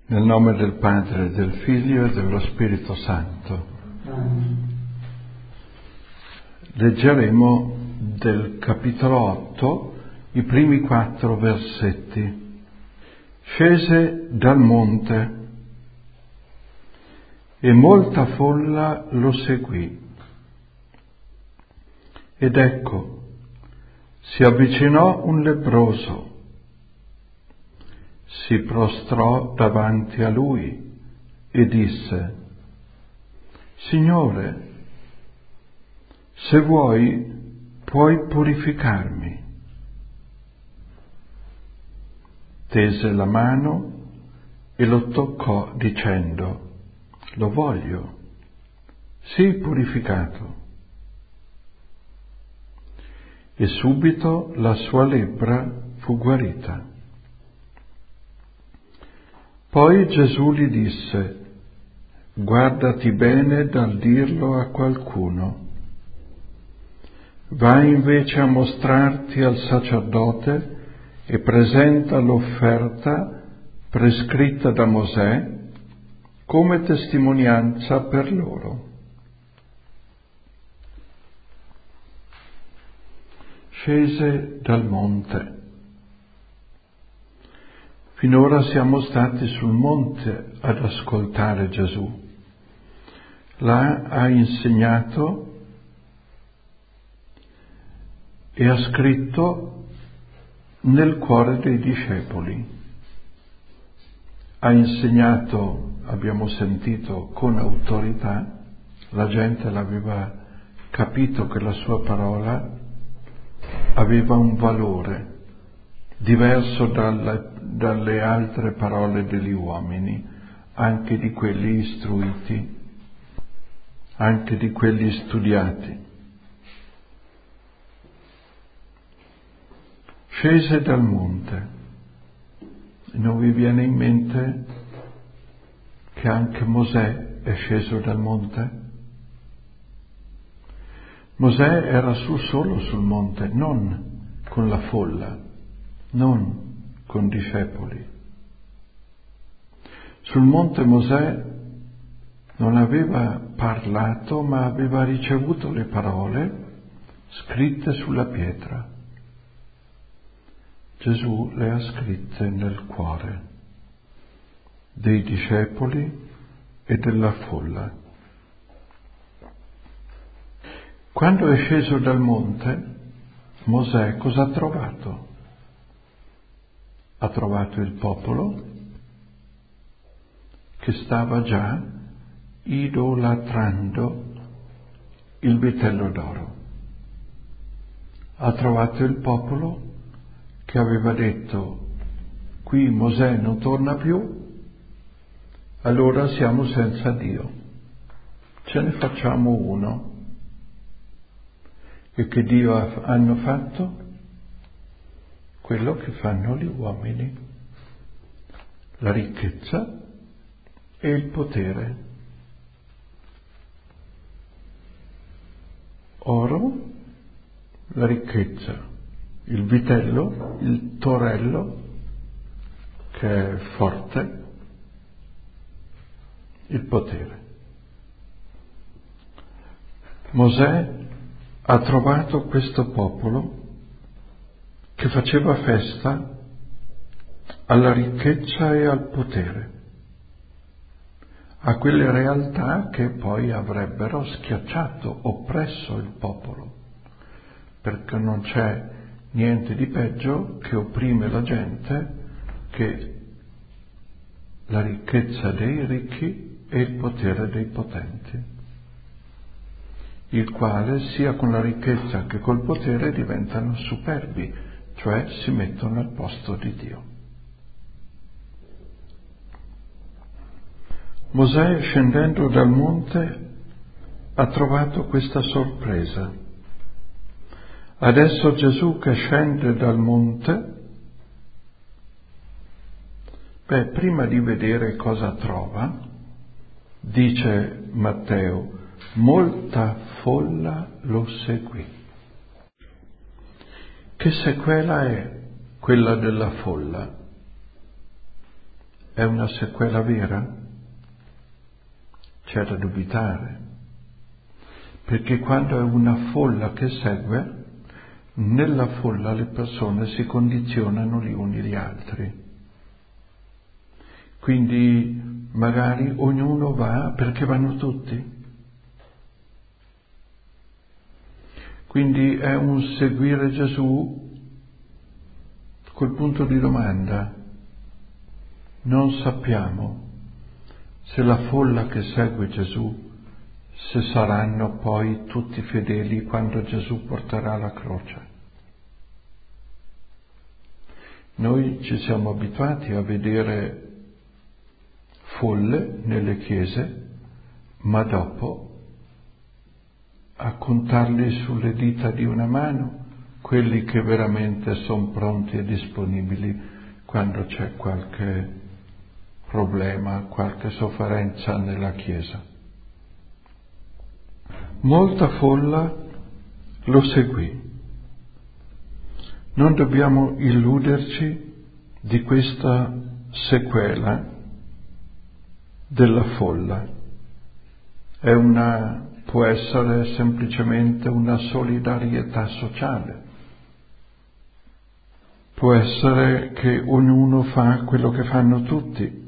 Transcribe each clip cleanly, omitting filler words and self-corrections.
Nel nome del Padre, del Figlio e dello Spirito Santo. Leggeremo del capitolo 8 i primi 4 versetti. Scese dal monte e molta folla lo seguì. Ed ecco, si avvicinò un lebbroso. Si prostrò davanti a lui e disse: Signore, se vuoi, puoi purificarmi. Tese la mano e lo toccò dicendo: Lo voglio, sii purificato. E subito la sua lebbra fu guarita. Poi Gesù gli disse: Guardati bene dal dirlo a qualcuno. Vai invece a mostrarti al sacerdote e presenta l'offerta prescritta da Mosè come testimonianza per loro. Scese dal monte. Finora siamo stati sul monte ad ascoltare Gesù. Là ha insegnato e ha scritto nel cuore dei discepoli. Ha insegnato, abbiamo sentito, con autorità. La gente l'aveva capito che la sua parola aveva un valore diverso dalle altre parole degli uomini, anche di quelli istruiti, anche di quelli studiati. Scese dal monte. Non vi viene in mente che anche Mosè è sceso dal monte? Mosè era solo sul monte, non con la folla, non con discepoli. Sul monte Mosè non aveva parlato, ma aveva ricevuto le parole scritte sulla pietra. Gesù le ha scritte nel cuore dei discepoli e della folla. Quando è sceso dal monte, Mosè cosa ha trovato? Ha trovato il popolo che stava già idolatrando il vitello d'oro. Ha trovato il popolo che aveva detto: qui Mosè non torna più, allora siamo senza Dio, ce ne facciamo uno. E che Dio hanno fatto? Quello che fanno gli uomini: la ricchezza e il potere. Oro, la ricchezza, il vitello, il torello che è forte, il potere. Mosè ha trovato questo popolo che faceva festa alla ricchezza e al potere, a quelle realtà che poi avrebbero schiacciato, oppresso il popolo, perché non c'è niente di peggio che opprime la gente che la ricchezza dei ricchi e il potere dei potenti, il quale sia con la ricchezza che col potere diventano superbi, cioè si mettono al posto di Dio. Mosè, scendendo dal monte, ha trovato questa sorpresa. Adesso Gesù che scende dal monte, prima di vedere cosa trova, dice Matteo, molta folla lo seguì. Che sequela è quella della folla? è una sequela vera? C'è da dubitare, perché quando è una folla che segue, nella folla le persone si condizionano gli uni gli altri. Quindi magari ognuno va perché vanno tutti. Quindi è un seguire Gesù col punto di domanda. Non sappiamo se la folla che segue Gesù, se saranno poi tutti fedeli quando Gesù porterà la croce. Noi ci siamo abituati a vedere folle nelle chiese, ma dopo a contarli sulle dita di una mano quelli che veramente sono pronti e disponibili quando c'è qualche problema, qualche sofferenza nella Chiesa. Molta folla lo seguì. Non dobbiamo illuderci di questa sequela della folla. Può essere semplicemente una solidarietà sociale. Può essere che ognuno fa quello che fanno tutti.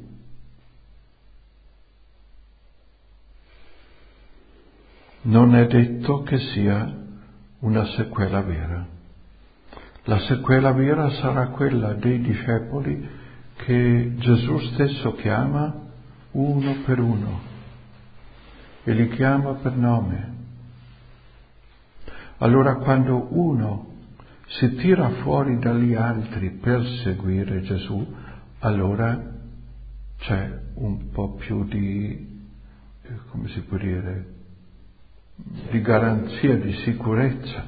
Non è detto che sia una sequela vera. La sequela vera sarà quella dei discepoli che Gesù stesso chiama uno per uno e li chiama per nome. Allora quando uno si tira fuori dagli altri per seguire Gesù, allora c'è un po' più di, come si può dire, di garanzia, di sicurezza.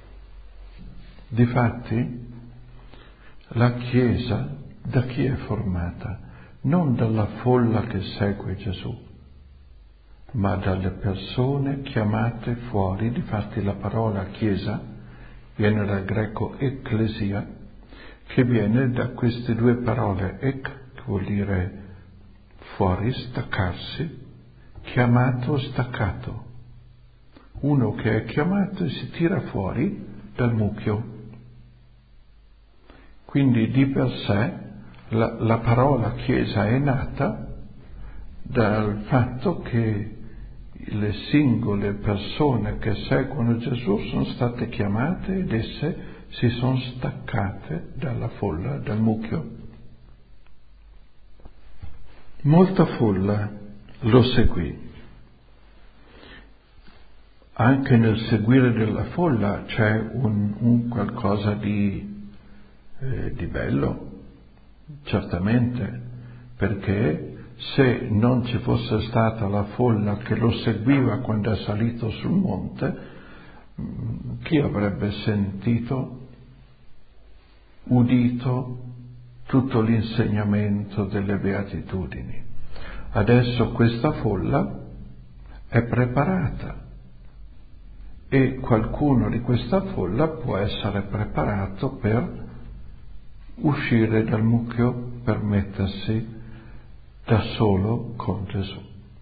Difatti, la Chiesa da chi è formata? Non dalla folla che segue Gesù, ma dalle persone chiamate fuori. Difatti la parola Chiesa viene dal greco ecclesia, che viene da queste due parole, ek, che vuol dire fuori, staccarsi, chiamato, staccato. Uno che è chiamato e si tira fuori dal mucchio. Quindi di per sé la parola Chiesa è nata dal fatto che le singole persone che seguono Gesù sono state chiamate ed esse si sono staccate dalla folla, dal mucchio. Molta folla lo seguì. Anche nel seguire della folla c'è un qualcosa di bello, certamente, perché se non ci fosse stata la folla che lo seguiva quando è salito sul monte, chi avrebbe sentito, udito tutto l'insegnamento delle beatitudini? Adesso questa folla è preparata e qualcuno di questa folla può essere preparato per uscire dal mucchio, per mettersi da solo con Gesù.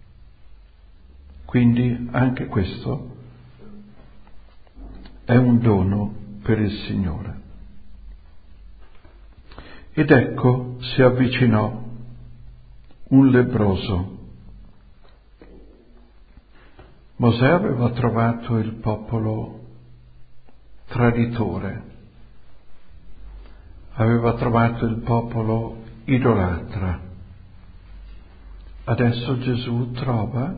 Quindi anche questo è un dono per il Signore. Ed ecco si avvicinò un lebbroso. Mosè aveva trovato il popolo traditore, aveva trovato il popolo idolatra. Adesso Gesù trova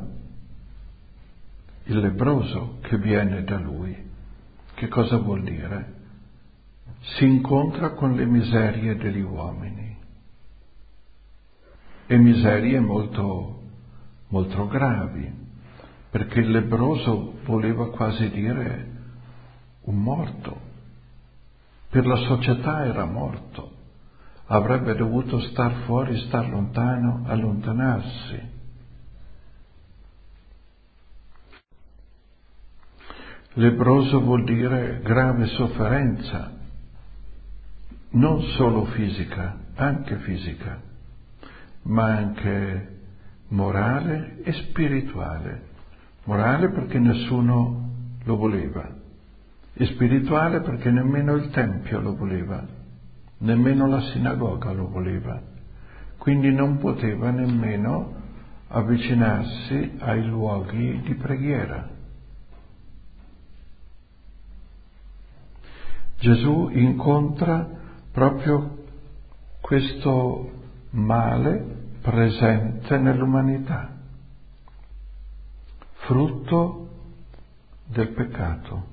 il lebbroso che viene da lui. Che cosa vuol dire? Si incontra con le miserie degli uomini, e miserie molto, molto gravi, perché il lebbroso voleva quasi dire un morto. Per la società era morto, avrebbe dovuto star fuori, star lontano, allontanarsi. Lebbroso vuol dire grave sofferenza, non solo fisica, anche fisica, ma anche morale e spirituale. Morale perché nessuno lo voleva, e spirituale perché nemmeno il Tempio lo voleva, nemmeno la sinagoga lo voleva, quindi non poteva nemmeno avvicinarsi ai luoghi di preghiera. Gesù incontra proprio questo male presente nell'umanità, frutto del peccato.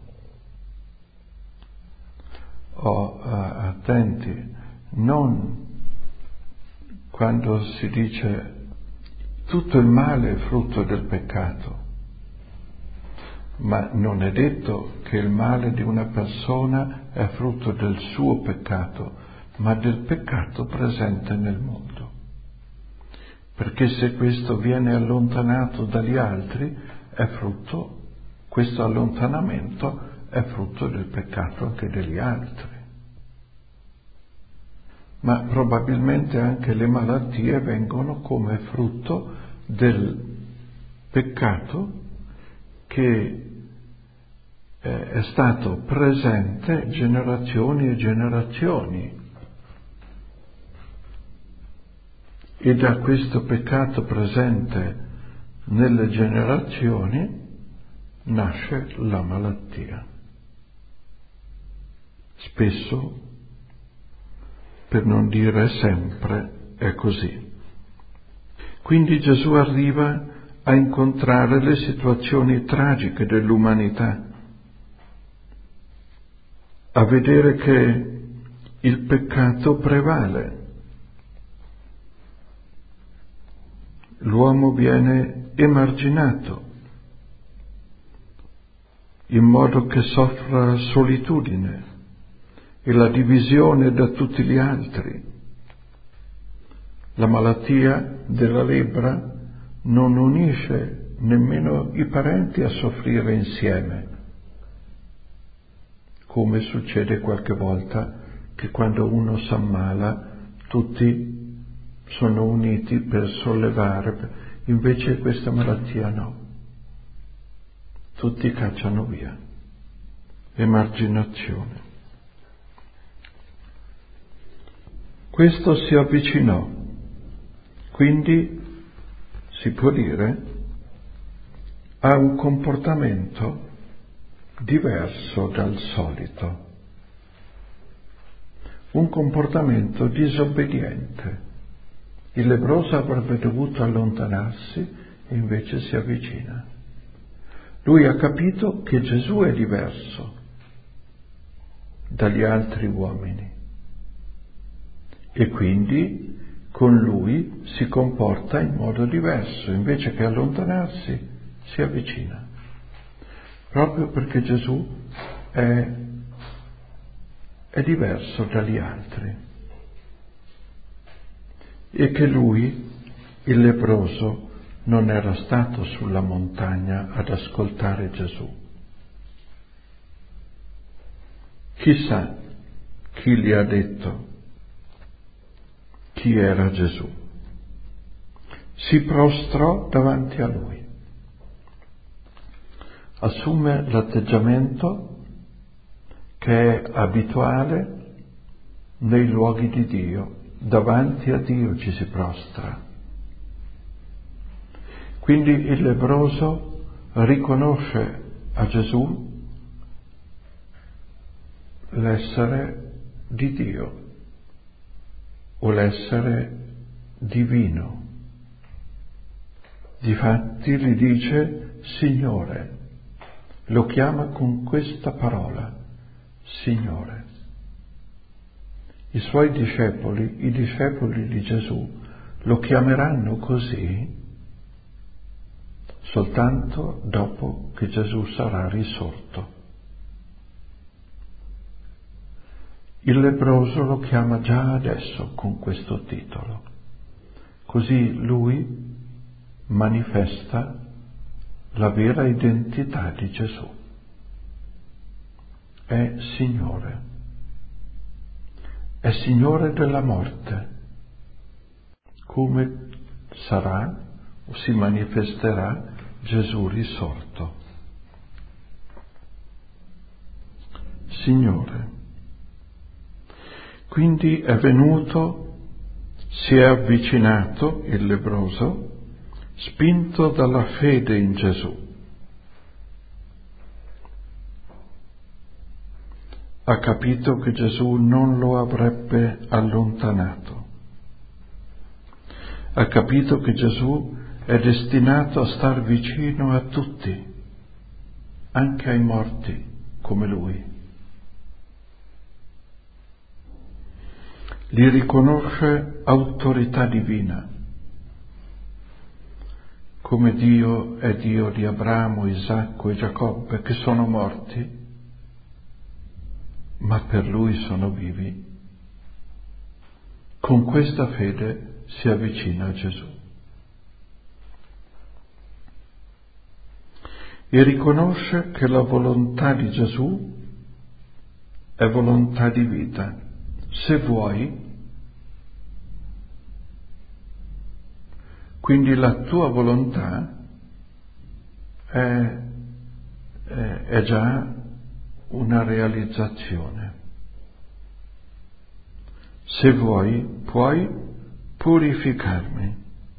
Attenti, non quando si dice tutto il male è frutto del peccato, ma non è detto che il male di una persona è frutto del suo peccato, ma del peccato presente nel mondo. Perché se questo viene allontanato dagli altri, questo allontanamento è frutto del peccato anche degli altri. Ma probabilmente anche le malattie vengono come frutto del peccato che è stato presente generazioni e generazioni. E da questo peccato presente nelle generazioni nasce la malattia. Spesso, per non dire sempre, è così. Quindi Gesù arriva a incontrare le situazioni tragiche dell'umanità, a vedere che il peccato prevale. L'uomo viene emarginato, in modo che soffra solitudine e la divisione da tutti gli altri. La malattia della lebbra non unisce nemmeno i parenti a soffrire insieme, come succede qualche volta che quando uno si ammala tutti sono uniti per sollevare, invece questa malattia no, tutti cacciano via, emarginazione. Questo si avvicinò, quindi si può dire ha un comportamento diverso dal solito, un comportamento disobbediente. Il lebbroso avrebbe dovuto allontanarsi e invece si avvicina. Lui ha capito che Gesù è diverso dagli altri uomini e quindi con lui si comporta in modo diverso, invece che allontanarsi si avvicina, proprio perché Gesù è diverso dagli altri e che lui, il lebbroso, non era stato sulla montagna ad ascoltare Gesù. Chissà chi gli ha detto chi era Gesù. Si prostrò davanti a lui. Assume l'atteggiamento che è abituale nei luoghi di Dio. Davanti a Dio ci si prostra. Quindi il lebbroso riconosce a Gesù l'essere di Dio o l'essere divino. Difatti gli dice Signore, lo chiama con questa parola, Signore. I suoi discepoli, i discepoli di Gesù, lo chiameranno così soltanto dopo che Gesù sarà risorto. Il lebbroso lo chiama già adesso con questo titolo, così lui manifesta la vera identità di Gesù. È Signore della morte, come sarà o si manifesterà Gesù risorto. Signore, quindi è venuto, si è avvicinato il lebbroso, spinto dalla fede in Gesù. Ha capito che Gesù non lo avrebbe allontanato. Ha capito che Gesù è destinato a star vicino a tutti, anche ai morti come lui. Li riconosce autorità divina, come Dio è Dio di Abramo, Isacco e Giacobbe, che sono morti, ma per lui sono vivi. Con questa fede si avvicina a Gesù. E riconosce che la volontà di Gesù è volontà di vita. Se vuoi, quindi la tua volontà è già una realizzazione. Se vuoi, puoi purificarmi.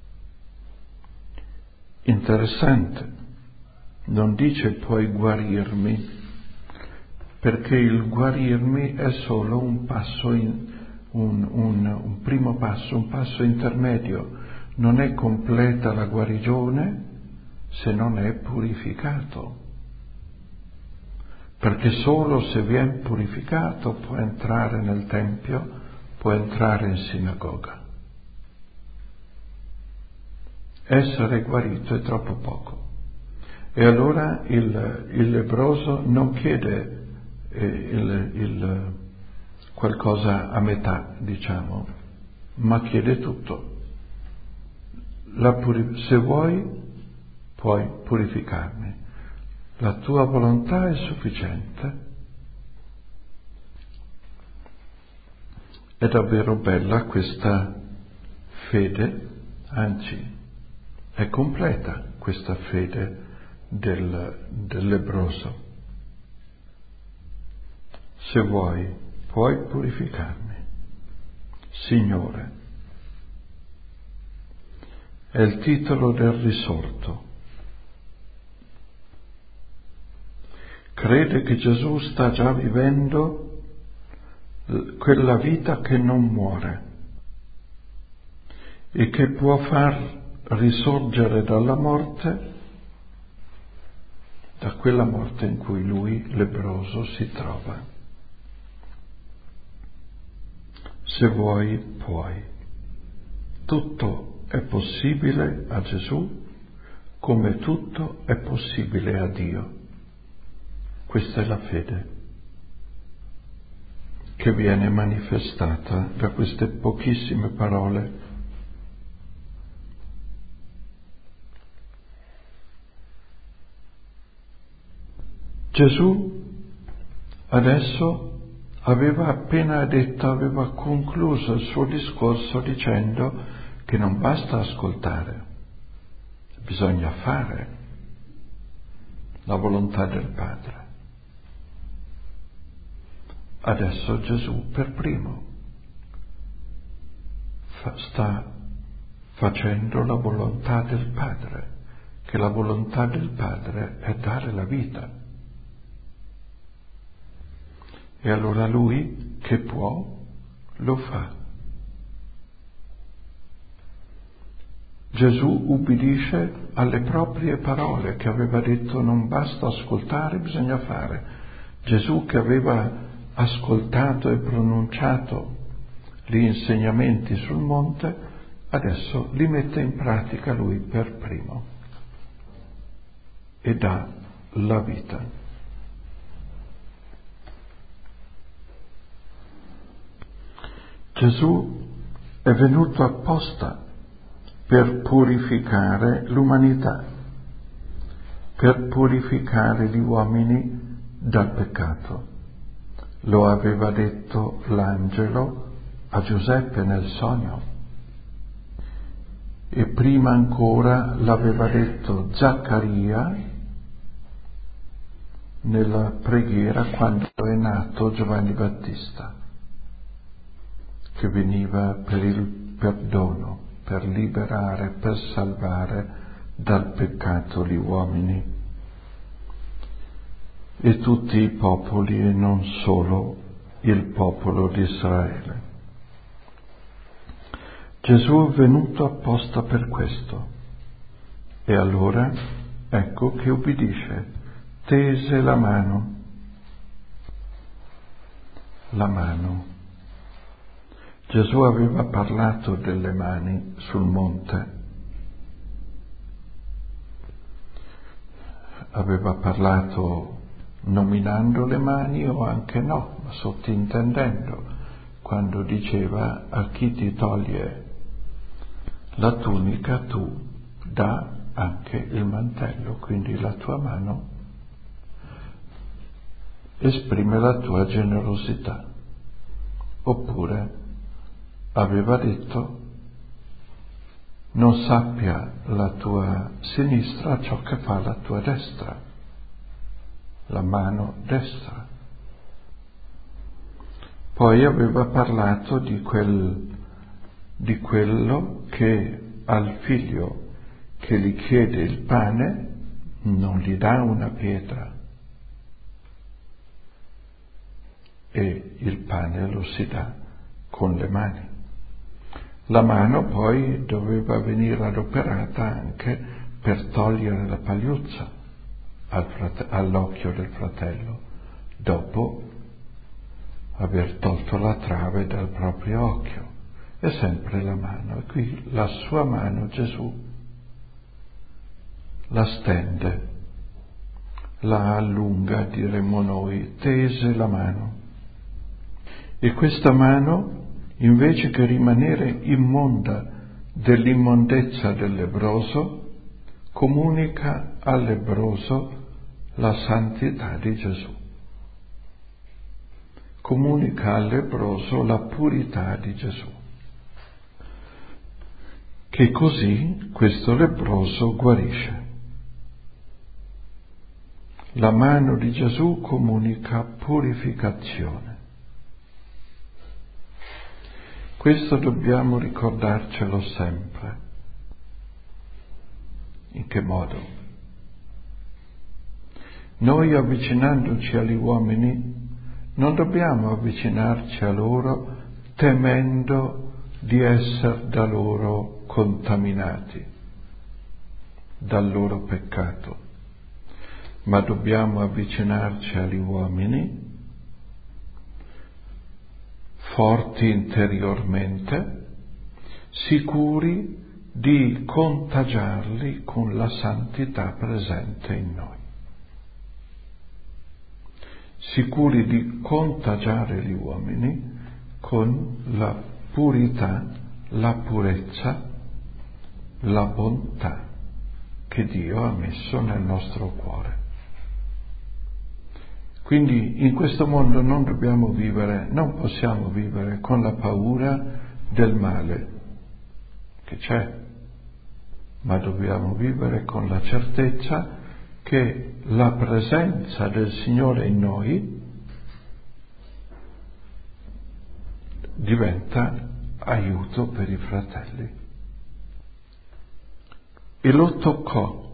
Interessante, non dice puoi guarirmi, perché il guarirmi è solo un passo, un primo passo, un passo intermedio. Non è completa la guarigione se non è purificato, perché solo se viene purificato può entrare nel Tempio, può entrare in sinagoga. Essere guarito è troppo poco. E allora il lebbroso non chiede qualcosa a metà, diciamo, ma chiede tutto. Se vuoi, puoi purificarmi. La tua volontà è sufficiente. È davvero bella questa fede, anzi, è completa questa fede del lebbroso. Se vuoi, puoi purificarmi. Signore, è il titolo del risorto. Crede che Gesù sta già vivendo quella vita che non muore e che può far risorgere dalla morte, da quella morte in cui lui, lebbroso, si trova. Se vuoi, puoi. Tutto è possibile a Gesù come tutto è possibile a Dio. Questa è la fede che viene manifestata da queste pochissime parole. Gesù adesso aveva concluso il suo discorso dicendo che non basta ascoltare, bisogna fare la volontà del Padre. Adesso Gesù per primo sta facendo la volontà del Padre, che la volontà del Padre è dare la vita. E allora lui, che può, lo fa. Gesù ubbidisce alle proprie parole, che aveva detto non basta ascoltare, bisogna fare. Gesù, che aveva ascoltato e pronunciato gli insegnamenti sul monte, adesso li mette in pratica lui per primo e dà la vita. Gesù è venuto apposta per purificare l'umanità, per purificare gli uomini dal peccato. Lo aveva detto l'angelo a Giuseppe nel sogno. e prima ancora l'aveva detto Zaccaria nella preghiera quando è nato Giovanni Battista, che veniva per il perdono, per liberare, per salvare dal peccato gli uomini e tutti i popoli e non solo il popolo di Israele. Gesù è venuto apposta per questo e allora ecco che ubbidisce, tese la mano. Gesù aveva parlato delle mani sul monte, aveva parlato nominando le mani o anche no, ma sottintendendo, quando diceva a chi ti toglie la tunica tu dà anche il mantello, quindi la tua mano esprime la tua generosità. Oppure aveva detto non sappia la tua sinistra ciò che fa la tua destra, la mano destra. Poi aveva parlato di quello che al figlio che gli chiede il pane non gli dà una pietra e il pane lo si dà con le mani. La mano poi doveva venire adoperata anche per togliere la pagliuzza all'occhio del fratello, dopo aver tolto la trave dal proprio occhio. È sempre la mano, e qui la sua mano Gesù la stende, la allunga, diremmo noi, tese la mano. E questa mano, invece che rimanere immonda dell'immondezza del lebbroso, comunica al lebbroso la santità di Gesù. Comunica al lebbroso la purità di Gesù. Che così questo lebbroso guarisce. La mano di Gesù comunica purificazione. Questo dobbiamo ricordarcelo sempre. In che modo? Noi avvicinandoci agli uomini non dobbiamo avvicinarci a loro temendo di essere da loro contaminati dal loro peccato, ma dobbiamo avvicinarci agli uomini forti interiormente, sicuri di contagiarli con la santità presente in noi. Sicuri di contagiare gli uomini con la purità, la purezza, la bontà che Dio ha messo nel nostro cuore. Quindi in questo mondo non possiamo vivere con la paura del male che c'è, ma dobbiamo vivere con la certezza che la presenza del Signore in noi diventa aiuto per i fratelli. E lo toccò,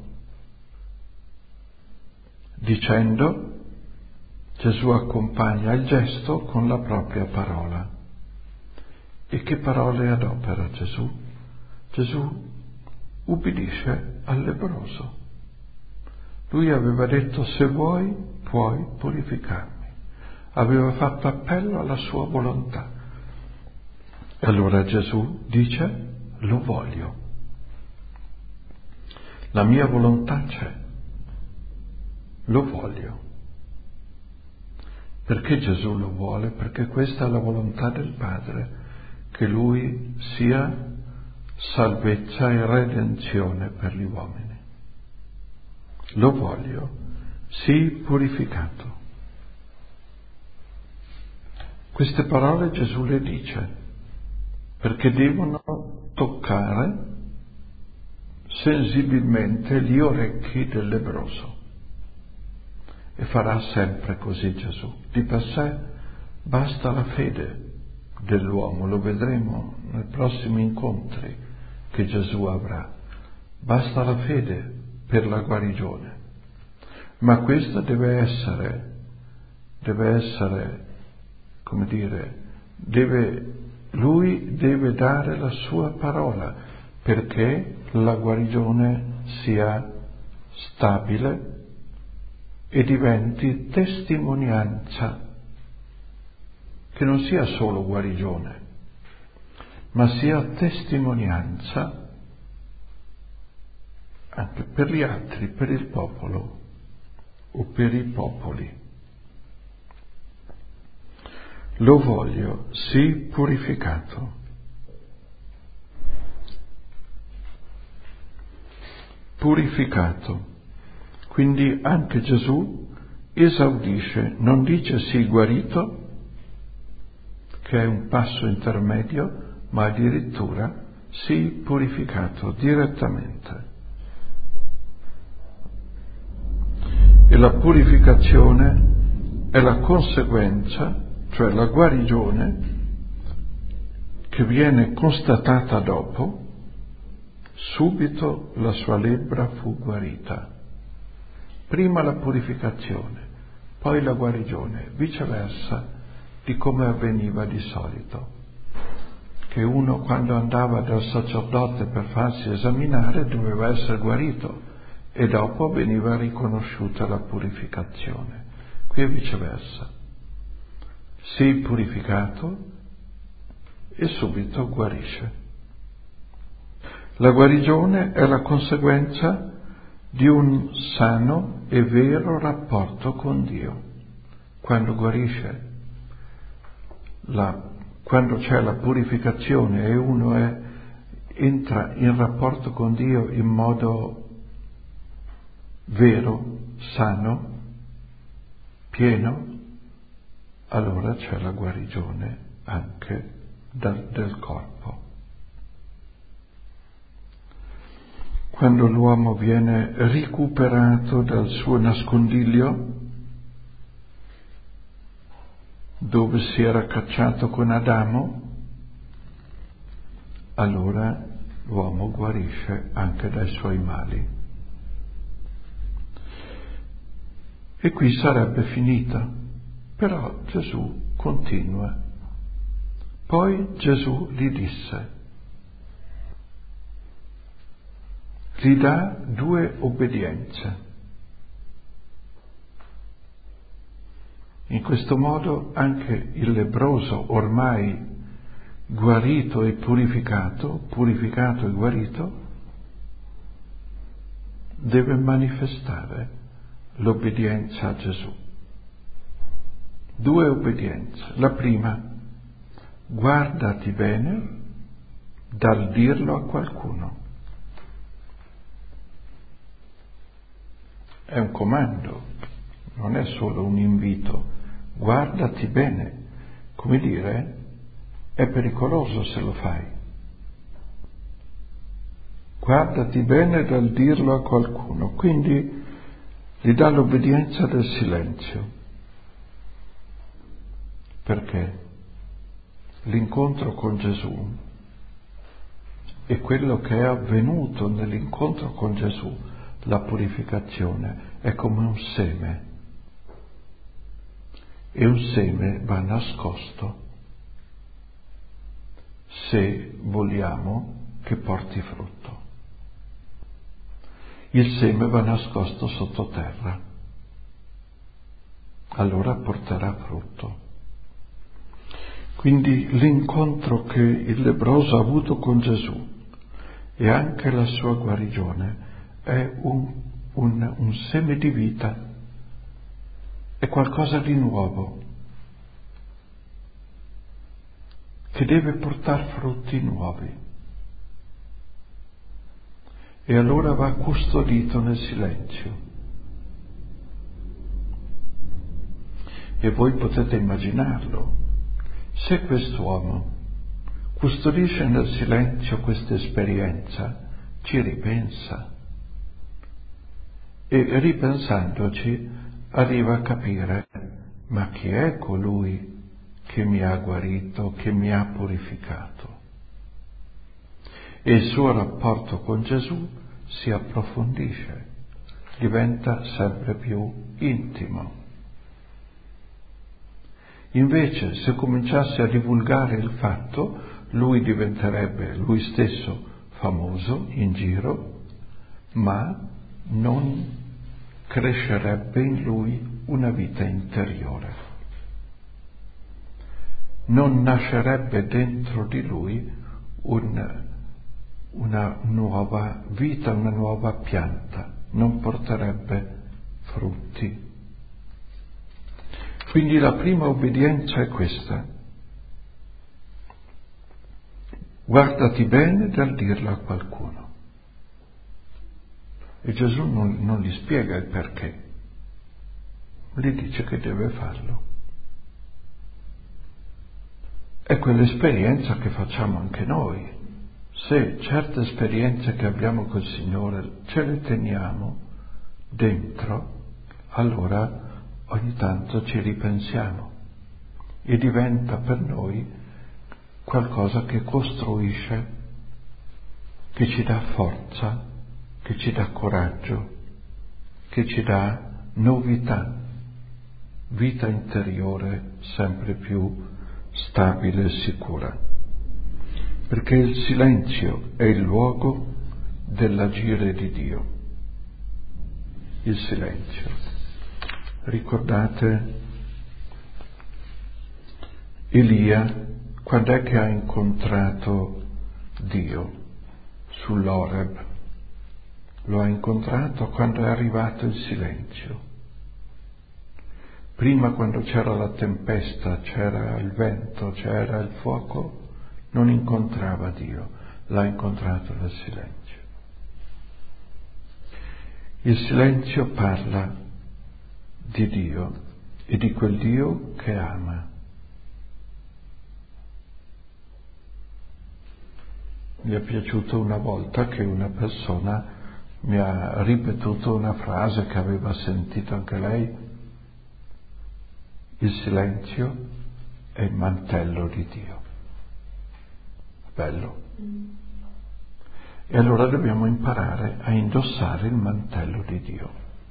dicendo, Gesù accompagna il gesto con la propria parola. E che parole adopera Gesù? Gesù ubbidisce al lebbroso. Lui aveva detto, se vuoi, puoi purificarmi. Aveva fatto appello alla sua volontà. E allora Gesù dice, lo voglio. La mia volontà c'è. Lo voglio. Perché Gesù lo vuole? Perché questa è la volontà del Padre, che Lui sia salvezza e redenzione per gli uomini. Lo voglio, sii purificato. Queste parole Gesù le dice perché devono toccare sensibilmente gli orecchi del lebbroso. E farà sempre così Gesù. Di per sé basta la fede dell'uomo, lo vedremo nei prossimi incontri che Gesù avrà. Basta la fede per la guarigione. Ma questa deve essere, come dire, lui deve dare la sua parola perché la guarigione sia stabile e diventi testimonianza, che non sia solo guarigione, ma sia testimonianza anche per gli altri, per il popolo o per i popoli. Lo voglio, sii purificato. Purificato. Quindi anche Gesù esaudisce, non dice sii guarito, che è un passo intermedio, ma addirittura sii purificato direttamente. E la purificazione è la conseguenza, cioè la guarigione, che viene constatata dopo. Subito la sua lebbra fu guarita. Prima la purificazione, poi la guarigione, viceversa di come avveniva di solito. Che uno quando andava dal sacerdote per farsi esaminare doveva essere guarito e dopo veniva riconosciuta la purificazione. Qui è viceversa. Sii purificato e subito guarisce. La guarigione è la conseguenza di un sano e vero rapporto con Dio. Quando guarisce, quando c'è la purificazione e uno entra in rapporto con Dio in modo vero, sano, pieno, allora c'è la guarigione anche del corpo. Quando l'uomo viene recuperato dal suo nascondiglio, dove si era cacciato con Adamo, allora l'uomo guarisce anche dai suoi mali. E qui sarebbe finita, però Gesù continua. Poi Gesù gli disse, gli dà 2 obbedienze. In questo modo anche il lebbroso ormai guarito e purificato e guarito, deve manifestare l'obbedienza a Gesù. 2 obbedienze. La prima, guardati bene dal dirlo a qualcuno. È un comando, non è solo un invito. Guardati bene, come dire, è pericoloso se lo fai. Guardati bene dal dirlo a qualcuno, quindi gli dà l'obbedienza del silenzio. Perché l'incontro con Gesù e quello che è avvenuto nell'incontro con Gesù, la purificazione, è come un seme. E un seme va nascosto se vogliamo che porti frutto. Il seme va nascosto sottoterra, allora porterà frutto. Quindi l'incontro che il lebbroso ha avuto con Gesù e anche la sua guarigione è un seme di vita, è qualcosa di nuovo che deve portare frutti nuovi. E allora va custodito nel silenzio. E voi potete immaginarlo. Se quest'uomo custodisce nel silenzio questa esperienza, ci ripensa e ripensandoci arriva a capire: ma chi è colui che mi ha guarito, che mi ha purificato? E il suo rapporto con Gesù si approfondisce, diventa sempre più intimo. Invece, se cominciasse a divulgare il fatto, lui diventerebbe lui stesso famoso in giro, ma non crescerebbe in lui una vita interiore. Non nascerebbe dentro di lui una nuova vita, una nuova pianta, non porterebbe frutti. Quindi la prima obbedienza è questa: guardati bene dal dirlo a qualcuno. E Gesù non gli spiega il perché, gli dice che deve farlo. È quell'esperienza che facciamo anche noi. Se certe esperienze che abbiamo col Signore ce le teniamo dentro, allora ogni tanto ci ripensiamo e diventa per noi qualcosa che costruisce, che ci dà forza, che ci dà coraggio, che ci dà novità, vita interiore sempre più stabile e sicura. Perché il silenzio è il luogo dell'agire di Dio. Il silenzio. Ricordate Elia, quando è che ha incontrato Dio sull'Oreb? Lo ha incontrato quando è arrivato il silenzio. Prima, quando c'era la tempesta, c'era il vento, c'era il fuoco, non incontrava Dio, l'ha incontrato nel silenzio. Il silenzio parla di Dio e di quel Dio che ama. Mi è piaciuto una volta che una persona mi ha ripetuto una frase che aveva sentito anche lei: il silenzio è il mantello di Dio. Bello. E allora dobbiamo imparare a indossare il mantello di Dio.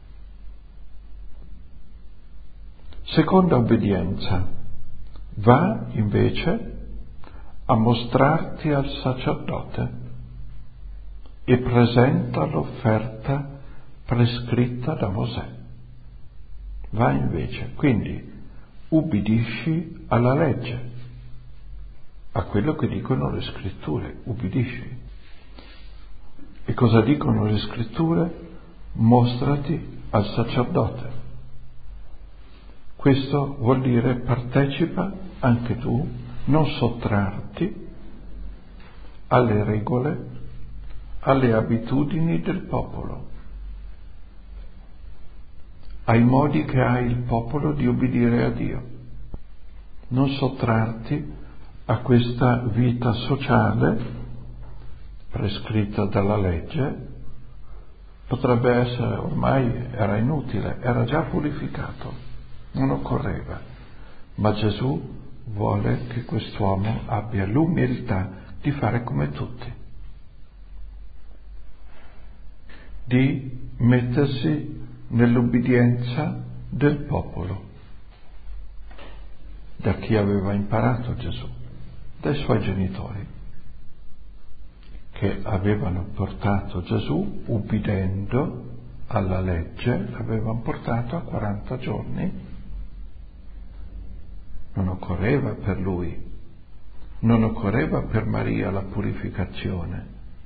Seconda obbedienza: va invece a mostrarti al sacerdote e presenta l'offerta prescritta da Mosè. Va invece, quindi ubbidisci alla legge, a quello che dicono le scritture, ubbidisci. E cosa dicono le scritture? Mostrati al sacerdote. Questo vuol dire partecipa anche tu, non sottrarti alle regole, alle abitudini del popolo, ai modi che ha il popolo di obbedire a Dio. Non sottrarti a questa vita sociale prescritta dalla legge. Potrebbe essere, ormai era inutile, era già purificato, non occorreva. Ma Gesù vuole che quest'uomo abbia l'umiltà di fare come tutti, di mettersi nell'ubbidienza del popolo, da chi aveva imparato Gesù, dai suoi genitori, che avevano portato Gesù, ubbidendo alla legge, l'avevano portato a 40 giorni. Non occorreva per lui, non occorreva per Maria la purificazione,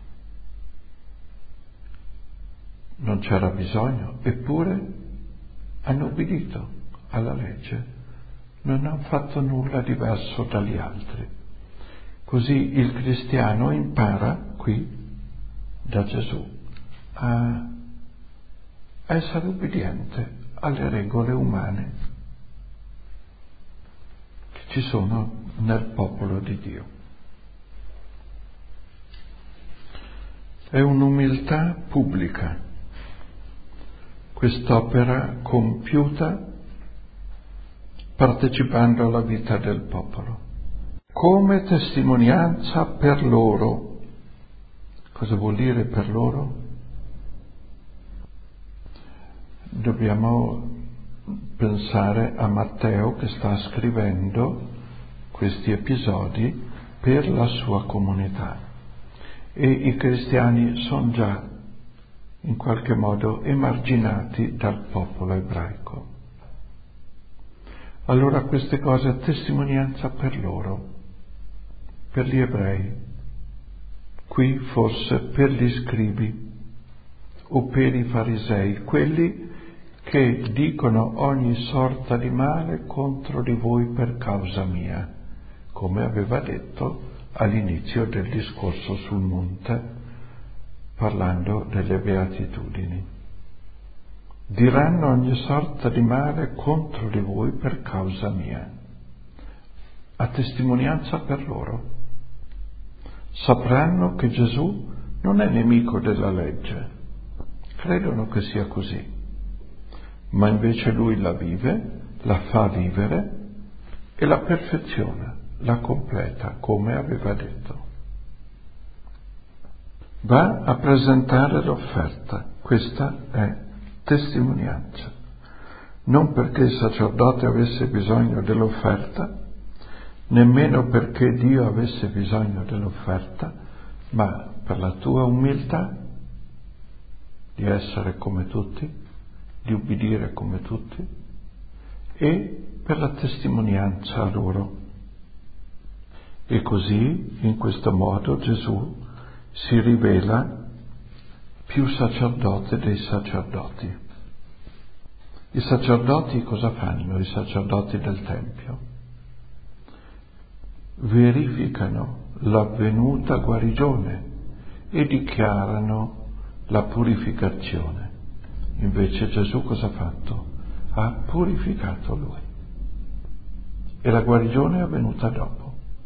non c'era bisogno, eppure hanno ubbidito alla legge, non hanno fatto nulla diverso dagli altri. Così il cristiano impara qui da Gesù a essere ubbidiente alle regole umane che ci sono nel popolo di Dio. È un'umiltà pubblica, quest'opera compiuta partecipando alla vita del popolo, come testimonianza per loro. Cosa vuol dire per loro? Dobbiamo pensare a Matteo che sta scrivendo questi episodi per la sua comunità e i cristiani sono già in qualche modo emarginati dal popolo ebraico. Allora queste cose è testimonianza per loro, per gli ebrei, qui forse per gli scribi o per i farisei, quelli che dicono ogni sorta di male contro di voi per causa mia, come aveva detto all'inizio del discorso sul monte, parlando delle beatitudini. Diranno ogni sorta di male contro di voi per causa mia, a testimonianza per loro. Sapranno che Gesù non è nemico della legge, credono che sia così, ma invece lui la vive, la fa vivere e la perfeziona, la completa, come aveva detto. Va a presentare l'offerta, questa è testimonianza, non perché il sacerdote avesse bisogno dell'offerta, nemmeno perché Dio avesse bisogno dell'offerta, ma per la tua umiltà di essere come tutti, di ubbidire come tutti e per la testimonianza a loro. E così, in questo modo, Gesù si rivela più sacerdote dei sacerdoti. I sacerdoti cosa fanno? I sacerdoti del Tempio verificano l'avvenuta guarigione e dichiarano la purificazione. Invece Gesù cosa ha fatto? Ha purificato lui. E la guarigione è avvenuta dopo.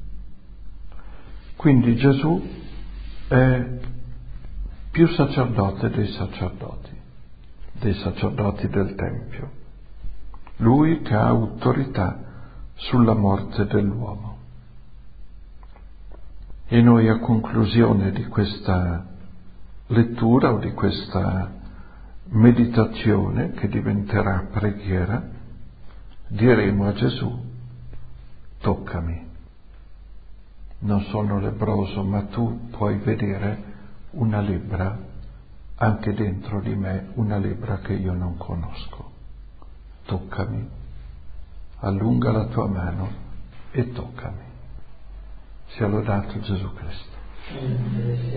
Quindi Gesù è più sacerdote dei sacerdoti del Tempio. Lui che ha autorità sulla morte dell'uomo. E noi a conclusione di questa lettura o di questa meditazione che diventerà preghiera, diremo a Gesù: toccami. Non sono lebbroso, ma tu puoi vedere una lebbra anche dentro di me, una lebbra che io non conosco. Toccami, allunga la tua mano e toccami. Sia lodato Gesù Cristo.